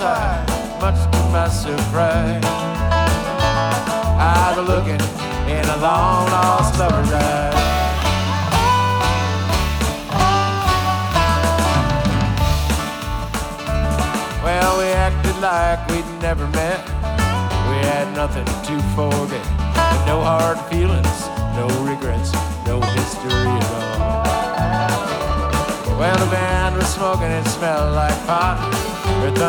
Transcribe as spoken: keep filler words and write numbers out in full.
outside, much to my surprise. I was looking in a long lost lover's eyes. Well, we acted like we'd never met. We had nothing to forget, and no hard feelings, no regrets, no history at all. Well, the band was smoking, it smelled like pot. Earth,